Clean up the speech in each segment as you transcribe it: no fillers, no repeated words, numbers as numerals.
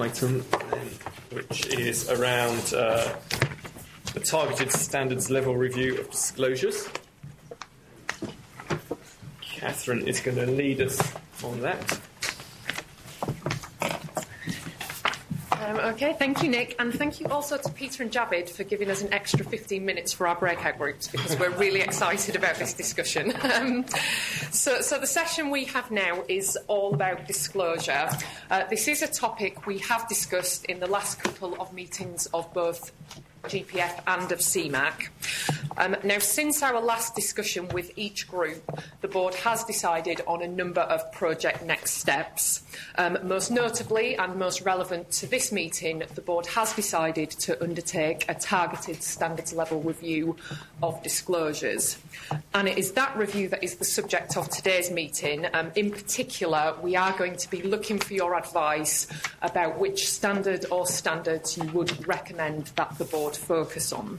item, which is around the targeted standards level review of disclosures. Catherine is going to lead us on that. Okay, thank you, Nick, and thank you also to Peter and Javid for giving us an extra 15 minutes for our breakout groups, because we're really excited about this discussion. So the session we have now is all about disclosure. This is a topic we have discussed in the last couple of meetings of both GPF and of CMAC. Now, since our last discussion with each group, the board has decided on a number of project next steps. Most notably and most relevant to this meeting, the board has decided to undertake a targeted standards level review of disclosures. And it is that review that is the subject of today's meeting. In particular, we are going to be looking for your advice about which standard or standards you would recommend that the board focus on.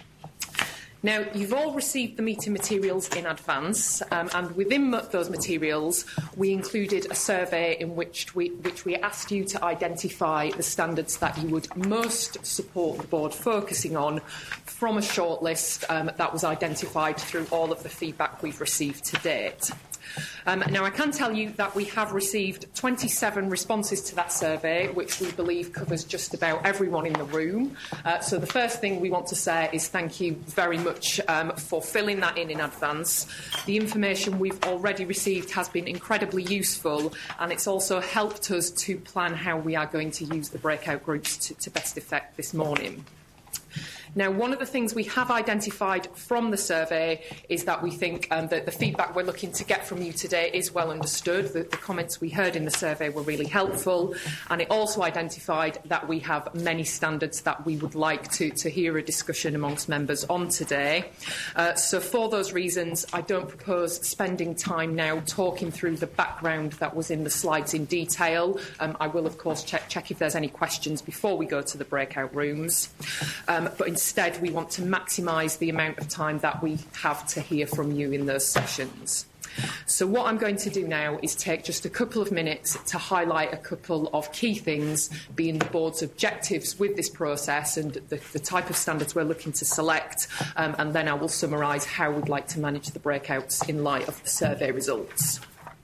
Now, you've all received the meeting materials in advance, and within those materials, we included a survey in which we asked you to identify the standards that you would most support the board focusing on from a shortlist that was identified through all of the feedback we've received to date. Now, I can tell you that we have received 27 responses to that survey, which we believe covers just about everyone in the room. So the first thing we want to say is thank you very much for filling that in advance. The information we've already received has been incredibly useful, and it's also helped us to plan how we are going to use the breakout groups to best effect this morning. Now, one of the things we have identified from the survey is that we think that the feedback we're looking to get from you today is well understood. The comments we heard in the survey were really helpful, and it also identified that we have many standards that we would like to hear a discussion amongst members on today. So for those reasons, I don't propose spending time now talking through the background that was in the slides in detail. I will, of course, check if there's any questions before we go to the breakout rooms. But instead, we want to maximise the amount of time that we have to hear from you in those sessions. So what I'm going to do now is take just a couple of minutes to highlight a couple of key things, being the board's objectives with this process and the type of standards we're looking to select, and then I will summarise how we'd like to manage the breakouts in light of the survey results.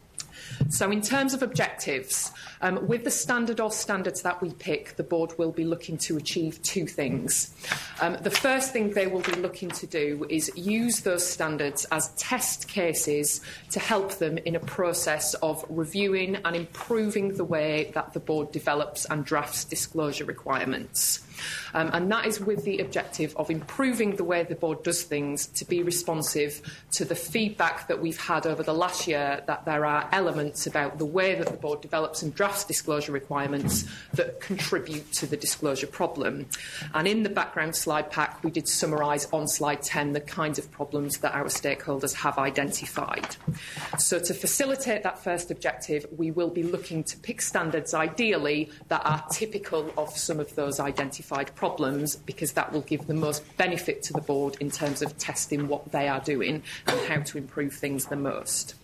So in terms of objectives, with the standard or standards that we pick, the board will be looking to achieve two things. The first thing they will be looking to do is use those standards as test cases to help them in a process of reviewing and improving the way that the board develops and drafts disclosure requirements. And that is with the objective of improving the way the board does things to be responsive to the feedback that we've had over the last year that there are elements about the way that the board develops and drafts disclosure requirements that contribute to the disclosure problem. And in the background slide pack, we did summarise on slide 10 the kinds of problems that our stakeholders have identified. So to facilitate that first objective, we will be looking to pick standards ideally that are typical of some of those identified problems, because that will give the most benefit to the board in terms of testing what they are doing and how to improve things the most.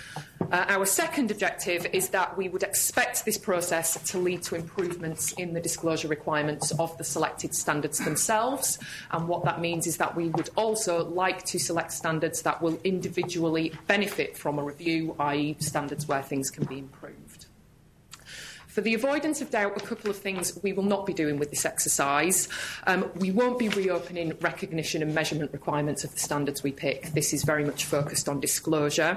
Our second objective is that we would expect this process to lead to improvements in the disclosure requirements of the selected standards themselves, and what that means is that we would also like to select standards that will individually benefit from a review, i.e. standards where things can be improved. For the avoidance of doubt, a couple of things we will not be doing with this exercise. We won't be reopening recognition and measurement requirements of the standards we pick. This is very much focused on disclosure.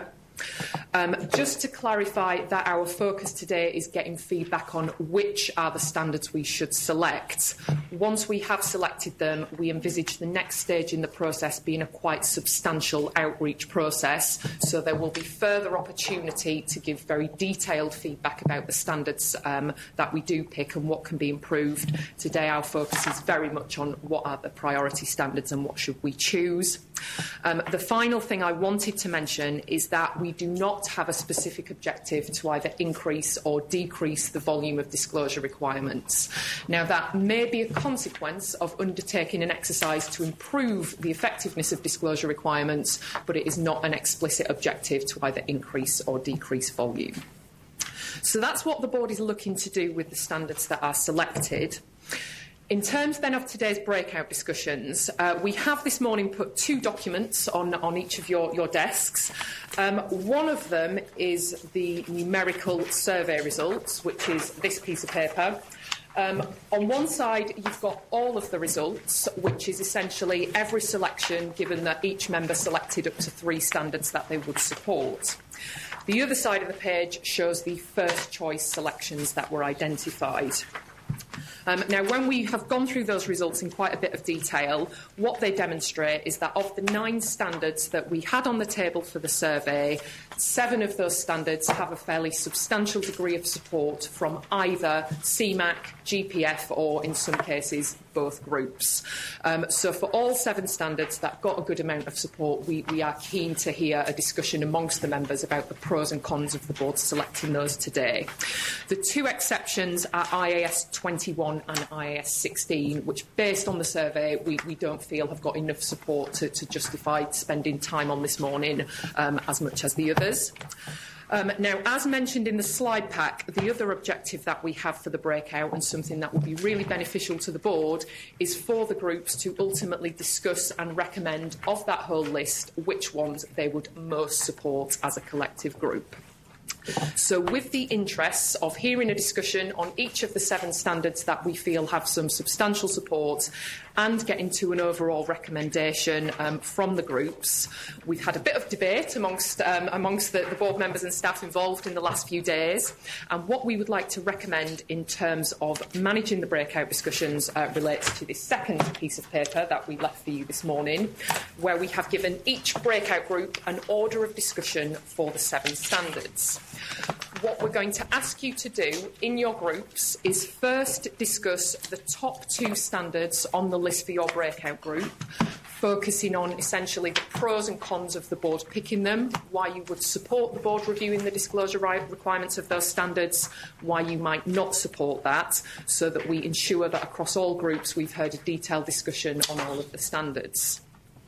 Just to clarify that our focus today is getting feedback on which are the standards we should select. Once we have selected them, we envisage the next stage in the process being a quite substantial outreach process, so there will be further opportunity to give very detailed feedback about the standards that we do pick and what can be improved. Today our focus is very much on what are the priority standards and what should we choose. The final thing I wanted to mention is that we do not have a specific objective to either increase or decrease the volume of disclosure requirements. Now, that may be a consequence of undertaking an exercise to improve the effectiveness of disclosure requirements, but it is not an explicit objective to either increase or decrease volume. So that's what the board is looking to do with the standards that are selected. In terms then of today's breakout discussions, we have this morning put 2 documents on each of your desks. One of them is the numerical survey results, which is this piece of paper. On one side, you've got all of the results, which is essentially every selection, given that each member selected up to 3 standards that they would support. The other side of the page shows the first choice selections that were identified. Now, when we have gone through those results in quite a bit of detail, what they demonstrate is that of the 9 standards that we had on the table for the survey, 7 of those standards have a fairly substantial degree of support from either CMAC, GPF, or in some cases, both groups. So for all 7 standards that got a good amount of support, we are keen to hear a discussion amongst the members about the pros and cons of the board selecting those today. The 2 exceptions are IAS 21 and IAS 16, which, based on the survey, we don't feel have got enough support to justify spending time on this morning as much as the others. Now, as mentioned in the slide pack, the other objective that we have for the breakout, and something that will be really beneficial to the board, is for the groups to ultimately discuss and recommend of that whole list which ones they would most support as a collective group. So with the interests of hearing a discussion on each of the 7 standards that we feel have some substantial support and getting to an overall recommendation from the groups, we've had a bit of debate amongst the board members and staff involved in the last few days, and what we would like to recommend in terms of managing the breakout discussions relates to this second piece of paper that we left for you this morning, where we have given each breakout group an order of discussion for the 7 standards. What we're going to ask you to do in your groups is first discuss the top 2 standards on the list for your breakout group, focusing on essentially the pros and cons of the board picking them, why you would support the board reviewing the disclosure requirements of those standards, why you might not support that, so that we ensure that across all groups we've heard a detailed discussion on all of the standards.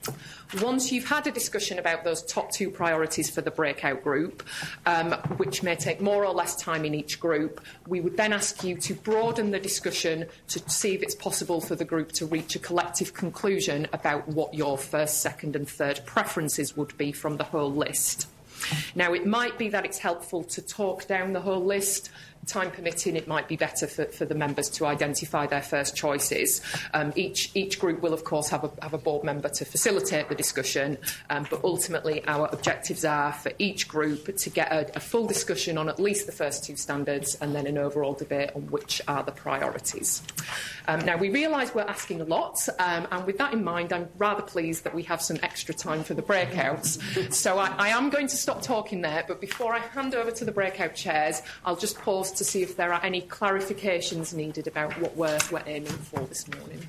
Once you've had a discussion about those top 2 priorities for the breakout group, which may take more or less time in each group, we would then ask you to broaden the discussion to see if it's possible for the group to reach a collective conclusion about what your first, second and third preferences would be from the whole list. Now, it might be that it's helpful to talk down the whole list. Time permitting, it might be better for the members to identify their first choices. Each group will, of course, have a board member to facilitate the discussion, but ultimately our objectives are for each group to get a full discussion on at least the first 2 standards and then an overall debate on which are the priorities. Now, we realise we're asking a lot, and with that in mind, I'm rather pleased that we have some extra time for the breakouts. So I am going to stop talking there, but before I hand over to the breakout chairs, I'll just pause to see if there are any clarifications needed about what we're aiming for this morning.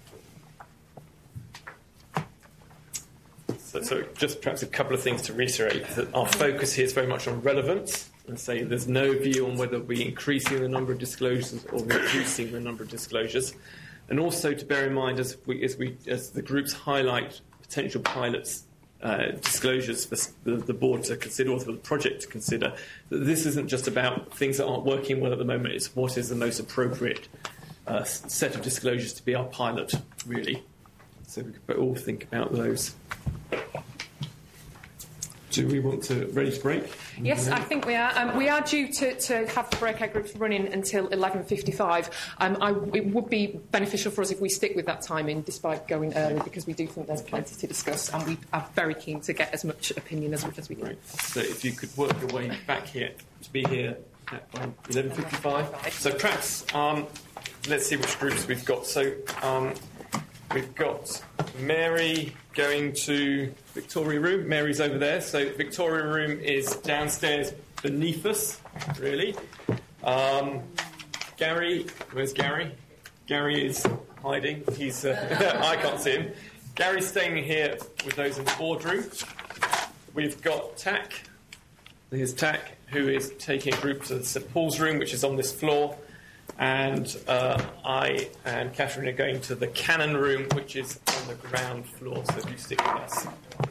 So just perhaps a couple of things to reiterate. That our focus here is very much on relevance, and say there's no view on whether we're increasing the number of disclosures or reducing the number of disclosures. And also to bear in mind, as the groups highlight potential pilots, disclosures for the board to consider, or for the project to consider, that this isn't just about things that aren't working well at the moment, it's what is the most appropriate set of disclosures to be our pilot, really. So we could all think about those. Do we want to ready to break? Yes, I think we are. We are due to have the breakout groups running until 11:55. It would be beneficial for us if we stick with that timing, despite going early, because we do think there's plenty to discuss, and we are very keen to get as much opinion as we can. Right. So if you could work your way back here to be here at 11:55. So perhaps let's see which groups we've got. So we've got Mary going to Victoria Room. Mary's over there. So Victoria Room is downstairs beneath us, really. Gary, where's Gary? Gary is hiding. He's I can't see him. Gary's staying here with those in the boardroom. We've got Tack. Here's Tack, who is taking a group to the St Paul's Room, which is on this floor. And I and Catherine are going to the Cannon Room, which is on the ground floor. So if you stick with us.